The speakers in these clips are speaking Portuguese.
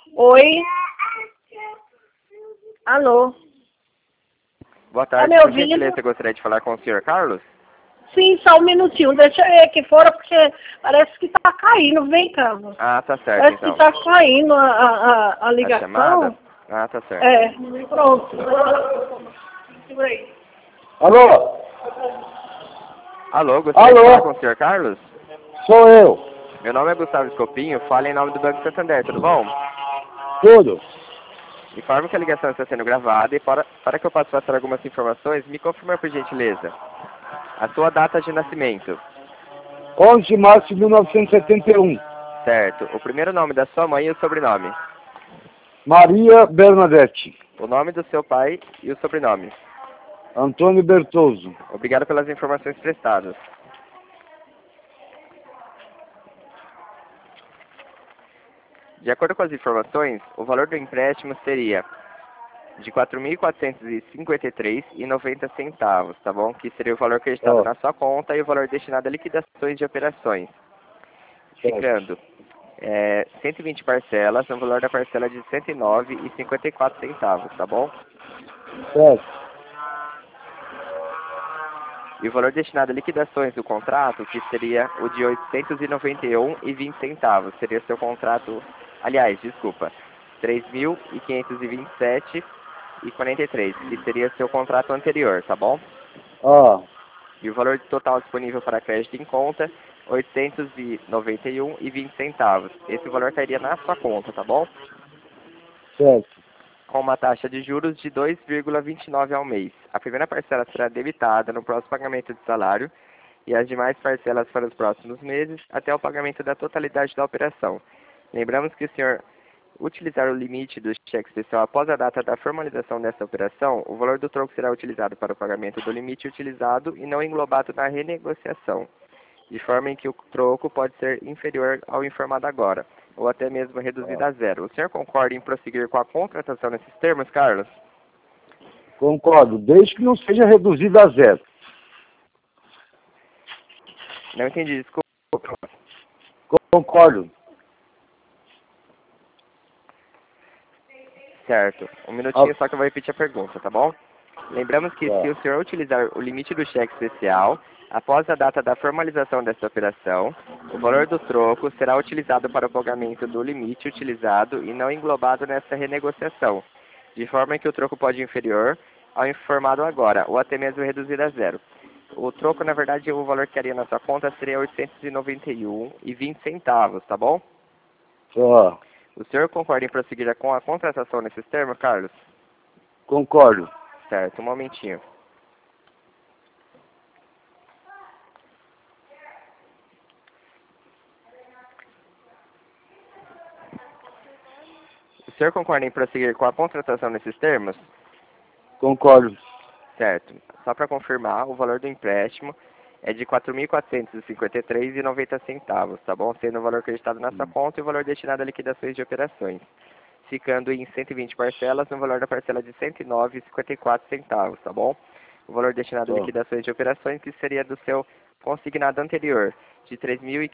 Oi? Alô? Boa tarde, Tá me por ouvindo? gentileza, gostaria de falar com o senhor Carlos? Sim, só um minutinho. Deixa eu ir aqui fora porque parece que tá caindo. Vem, Carlos. Ah, tá certo, Parece então. que tá caindo a A ligação. chamada? Ah, tá certo. É, pronto. Segura aí. Alô? Alô, gostaria de Alô? falar com o senhor Carlos? Sou eu. Meu nome é Gustavo Escopinho, falo em nome do Banco Santander, tudo bom? Tudo. Informo que a ligação está sendo gravada e para que eu possa passar algumas informações, me confirma por gentileza. A sua data de nascimento. 11 de março de 1971. Certo. O primeiro nome da sua mãe e o sobrenome. Maria Bernadette. O nome do seu pai e o sobrenome. Antônio Bertoso. Obrigado pelas informações prestadas. De acordo com as informações, o valor do empréstimo seria de R$ 4.453,90, tá bom? Que seria o valor acreditado na sua conta e o valor destinado a liquidações de operações. Ficando 120 parcelas, no valor da parcela de R$ 109,54, tá bom? Certo. E o valor destinado a liquidações do contrato, que seria o de R$ 891,20, seria seu contrato, aliás, desculpa, R$ 3.527,43, que seria seu contrato anterior, tá bom? Ah, E o valor total disponível para crédito em conta, R$ 891,20. Esse valor cairia na sua conta, tá bom? certo. Com uma taxa de juros de 2,29 ao mês. A primeira parcela será debitada no próximo pagamento de salário e as demais parcelas para os próximos meses até o pagamento da totalidade da operação. Lembramos que o senhor utilizar o limite do cheque especial após a data da formalização dessa operação, o valor do troco será utilizado para o pagamento do limite utilizado e não englobado na renegociação, de forma em que o troco pode ser inferior ao informado agora, ou até mesmo reduzido a zero. O senhor concorda em prosseguir com a contratação nesses termos, Carlos? Concordo. Desde que não seja reduzido a zero. Não entendi, desculpa. Concordo. Certo. Um minutinho só que eu vou repetir a pergunta, tá bom? Lembramos que se o senhor utilizar o limite do cheque especial, após a data da formalização desta operação, o valor do troco será utilizado para o pagamento do limite utilizado e não englobado nessa renegociação, de forma que o troco pode ir inferior ao informado agora, ou até mesmo reduzido a zero. O troco, na verdade, o valor que estaria na sua conta seria R$ 891,20, tá bom? Ah, O senhor concorda em prosseguir com a contratação nesses termos, Carlos? concordo. Certo, um momentinho. O senhor concorda em prosseguir com a contratação nesses termos? Concordo. Certo. Só para confirmar, o valor do empréstimo é de R$ 4.453,90, tá bom? Sendo o valor acreditado na sua conta e o valor destinado a liquidações de operações, ficando em 120 parcelas no valor da parcela de R$ 109,54, tá bom? O valor destinado a liquidações de operações, que seria do seu consignado anterior, de R$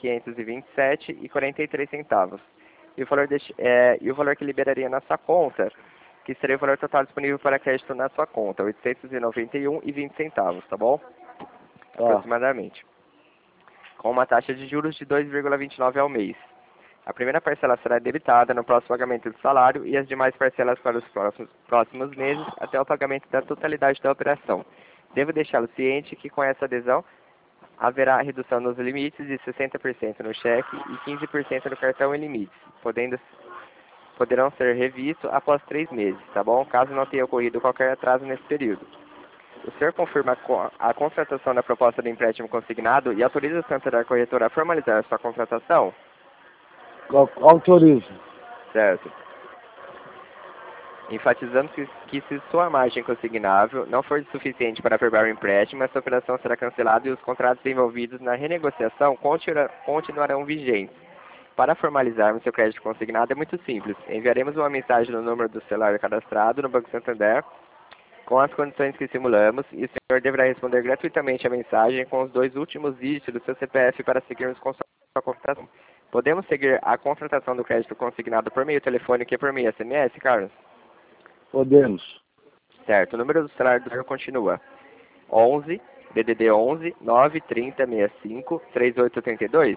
3.527,43. E o valor que liberaria na sua conta, que seria o valor total disponível para crédito na sua conta, R$ 891,20, tá bom? Aproximadamente. Com uma taxa de juros de 2,29 ao mês. A primeira parcela será debitada no próximo pagamento do salário e as demais parcelas para os próximos meses até o pagamento da totalidade da operação. Devo deixá-lo ciente que com essa adesão haverá redução nos limites de 60% no cheque e 15% no cartão em limites, poderão ser revistos após 3 meses, tá bom? Caso não tenha ocorrido qualquer atraso nesse período. O senhor confirma a contratação da proposta do empréstimo consignado e autoriza o Santander Corretora a formalizar a sua contratação? Autorizo. Certo. Enfatizando que se sua margem consignável não for suficiente para aprovar o empréstimo, essa operação será cancelada e os contratos envolvidos na renegociação continuarão vigentes. Para formalizarmos seu crédito consignado é muito simples. Enviaremos uma mensagem no número do celular cadastrado no Banco Santander com as condições que simulamos e o senhor deverá responder gratuitamente a mensagem com os 2 últimos dígitos do seu CPF para seguirmos com sua contratação. Podemos seguir a contratação do crédito consignado por meio telefônico e por meio SMS, Carlos? Podemos. Certo. O número do celular do senhor continua 11 DDD 11 930 65 3882.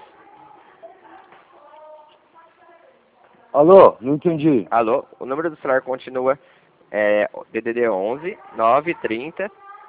Alô, não entendi. Alô? O número do celular continua DDD 11 930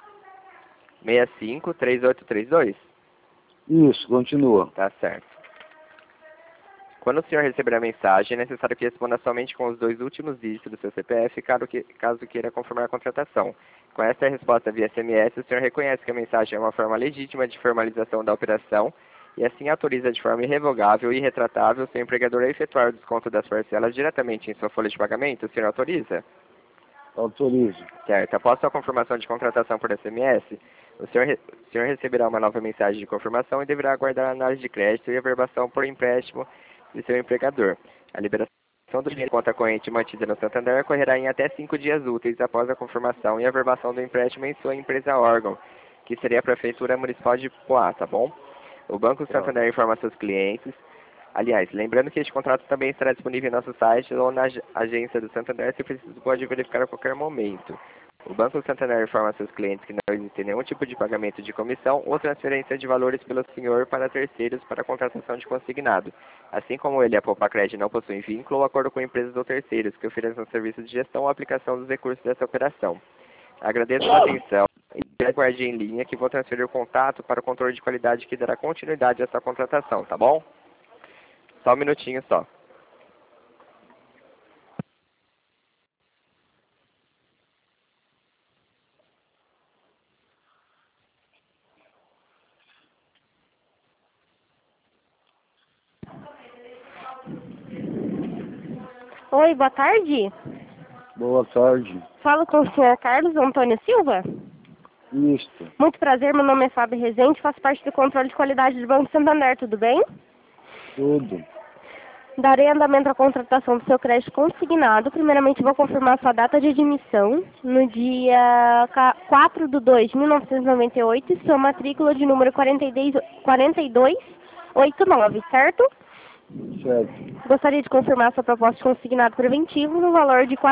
65 3832. Isso, continua. Tá certo. Quando o senhor receber a mensagem, é necessário que responda somente com os 2 últimos dígitos do seu CPF, caso queira confirmar a contratação. Com essa resposta via SMS, o senhor reconhece que a mensagem é uma forma legítima de formalização da operação e assim autoriza de forma irrevogável e irretratável o seu empregador a efetuar o desconto das parcelas diretamente em sua folha de pagamento. O senhor autoriza? Autorizo. Certo. Após sua confirmação de contratação por SMS, o senhor receberá uma nova mensagem de confirmação e deverá aguardar a análise de crédito e a verbação por empréstimo de seu empregador. A liberação do dinheiro em conta corrente mantida no Santander ocorrerá em até 5 dias úteis após a confirmação e a verbação do empréstimo em sua empresa órgão, que seria a Prefeitura Municipal de Poá, tá bom? O Banco Santander informa seus clientes. Aliás, lembrando que este contrato também estará disponível em nosso site ou na agência do Santander, se preciso pode verificar a qualquer momento. O Banco Santander informa seus clientes que não existe nenhum tipo de pagamento de comissão ou transferência de valores pelo senhor para terceiros para a contratação de consignado. Assim como ele e a Poupa-Cred não possuem vínculo ou acordo com empresas ou terceiros que ofereçam serviços de gestão ou aplicação dos recursos dessa operação. Agradeço a atenção e aguarde em linha que vou transferir o contato para o controle de qualidade que dará continuidade a essa contratação, tá bom? Só um minutinho só. Oi, boa tarde. Boa tarde. Falo com o senhor Carlos Antônio Silva. Isto. Muito prazer, meu nome é Fábio Rezende, faço parte do controle de qualidade do Banco Santander, tudo bem? Tudo. Darei andamento à contratação do seu crédito consignado. Primeiramente, vou confirmar sua data de admissão no dia 4/2/1998 e sua matrícula de número 4289, certo? Certo. Gostaria de confirmar sua proposta de consignado preventivo no valor de R$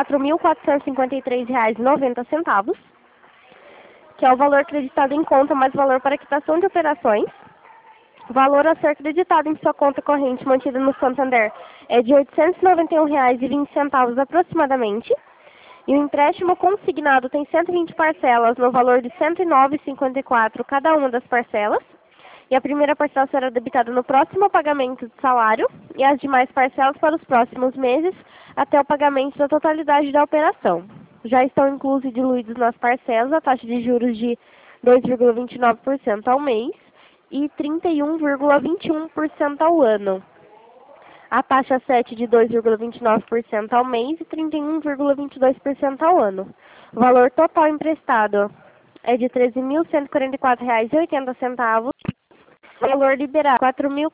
4.453,90, que é o valor acreditado em conta mais valor para quitação de operações. O valor a ser acreditado em sua conta corrente mantida no Santander é de R$ 891,20 aproximadamente. E o empréstimo consignado tem 120 parcelas no valor de R$ 109,54 cada uma das parcelas. E a primeira parcela será debitada no próximo pagamento de salário e as demais parcelas para os próximos meses até o pagamento da totalidade da operação. Já estão inclusos e diluídos nas parcelas a taxa de juros de 2,29% ao mês e 31,21% ao ano. A taxa 7 de 2,29% ao mês e 31,22% ao ano. O valor total emprestado é de R$ 13.144,80. Valor liberado R$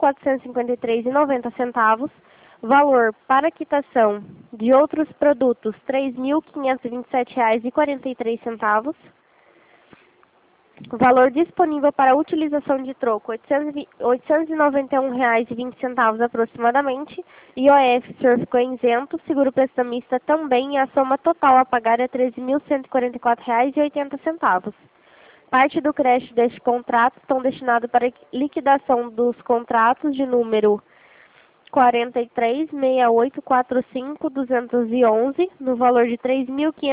4.453,90. Valor para quitação de outros produtos R$ 3.527,43. Valor disponível para utilização de troco R$ 891,20 aproximadamente. IOF, o senhor ficou isento. Seguro prestamista também. E a soma total a pagar é R$ 13.144,80. Parte do crédito deste contrato estão destinados para liquidação dos contratos de número 436845-211, no valor de R$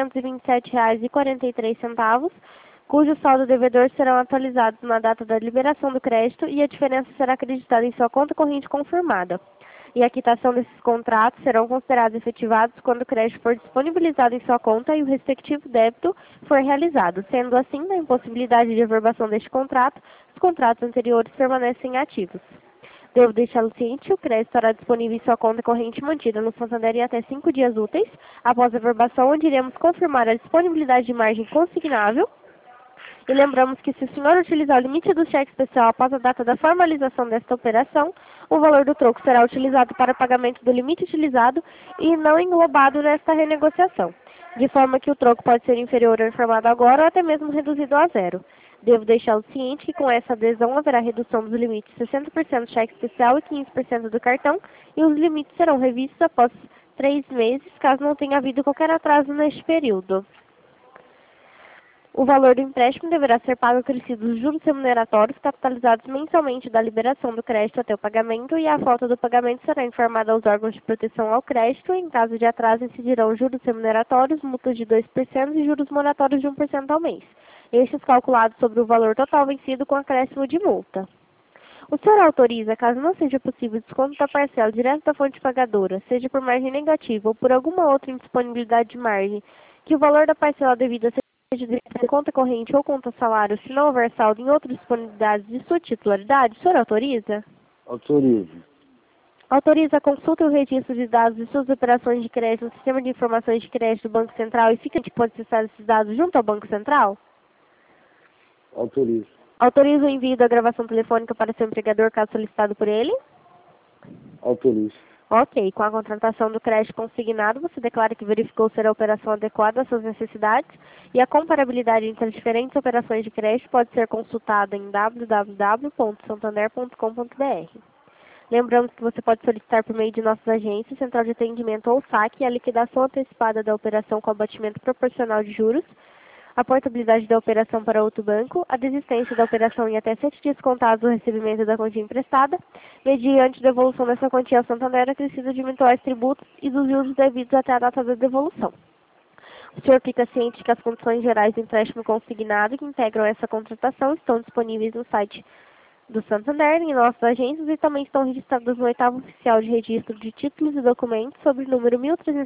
3.527,43, cujo saldo devedor serão atualizados na data da liberação do crédito e a diferença será acreditada em sua conta corrente confirmada. E a quitação desses contratos serão considerados efetivados quando o crédito for disponibilizado em sua conta e o respectivo débito for realizado. Sendo assim, na impossibilidade de averbação deste contrato, os contratos anteriores permanecem ativos. Devo deixá-lo ciente, o crédito estará disponível em sua conta corrente mantida no Santander em até 5 dias úteis, após a averbação, onde iremos confirmar a disponibilidade de margem consignável. E lembramos que se o senhor utilizar o limite do cheque especial após a data da formalização desta operação, o valor do troco será utilizado para pagamento do limite utilizado e não englobado nesta renegociação, de forma que o troco pode ser inferior ao informado agora ou até mesmo reduzido a zero. Devo deixá-lo ciente que com essa adesão haverá redução dos limites de 60% do cheque especial e 15% do cartão, e os limites serão revistos após 3 meses, caso não tenha havido qualquer atraso neste período. O valor do empréstimo deverá ser pago acrescidos dos juros remuneratórios capitalizados mensalmente da liberação do crédito até o pagamento, e a falta do pagamento será informada aos órgãos de proteção ao crédito. Em caso de atraso, incidirão juros remuneratórios, multas de 2% e juros moratórios de 1% ao mês. Estes calculados sobre o valor total vencido com acréscimo de multa. O senhor autoriza, caso não seja possível desconto da parcela direto da fonte pagadora, seja por margem negativa ou por alguma outra indisponibilidade de margem, que o valor da parcela devida seja de conta corrente ou conta salário, se não houver saldo em outras disponibilidades de sua titularidade, o senhor autoriza? Autorizo. Autoriza a consulta e o registro de dados de suas operações de crédito no sistema de informações de crédito do Banco Central e fica de processar esses dados junto ao Banco Central? Autorizo. Autoriza o envio da gravação telefônica para seu empregador, caso solicitado por ele? Autorizo. Ok. Com a contratação do crédito consignado, você declara que verificou ser a operação adequada às suas necessidades, e a comparabilidade entre as diferentes operações de crédito pode ser consultada em www.santander.com.br. Lembramos que você pode solicitar por meio de nossas agências, central de atendimento ou saque, a liquidação antecipada da operação com abatimento proporcional de juros, a portabilidade da operação para outro banco, a desistência da operação em até 7 dias contados do recebimento da quantia emprestada, mediante devolução dessa quantia ao Santander acrescida de eventuais tributos e dos juros devidos até a data da devolução. O senhor fica ciente que as condições gerais do empréstimo consignado que integram essa contratação estão disponíveis no site do Santander, em nossas agências, e também estão registradas no 8º Oficial de Registro de Títulos e Documentos, sob o número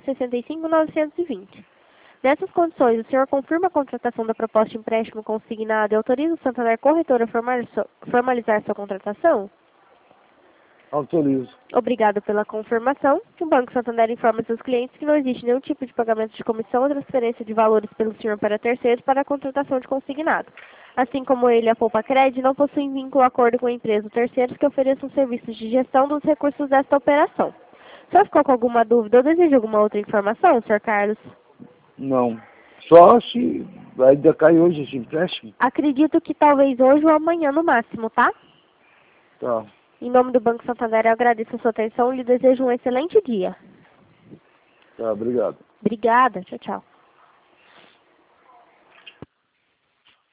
1365-920. Nessas condições, o senhor confirma a contratação da proposta de empréstimo consignado e autoriza o Santander Corretora a formalizar sua contratação? Autorizo. Obrigado pela confirmação. O Banco Santander informa seus clientes que não existe nenhum tipo de pagamento de comissão ou transferência de valores pelo senhor para terceiros para a contratação de consignado. Assim como ele, a Poupa Cred, não possui vínculo ou acordo com a empresa ou terceiros que ofereçam serviços de gestão dos recursos desta operação. O senhor ficou com alguma dúvida ou deseja alguma outra informação, senhor Carlos? Não. Só se ainda cai hoje esse empréstimo? Acredito que talvez hoje ou amanhã no máximo, tá? Tá. Em nome do Banco Santander, eu agradeço a sua atenção e lhe desejo um excelente dia. Tá, obrigado. Obrigada. Tchau, tchau.